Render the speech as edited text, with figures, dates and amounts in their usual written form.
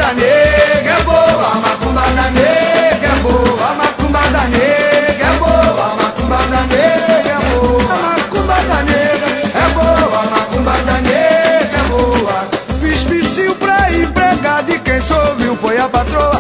da nega é boa, a macumba da nega é boa, a macumba da nega é boa, a macumba da nega é boa, a macumba da nega é boa, a macumba da nega é boa. Fiz vicio pra empregado e quem soube foi a patroa.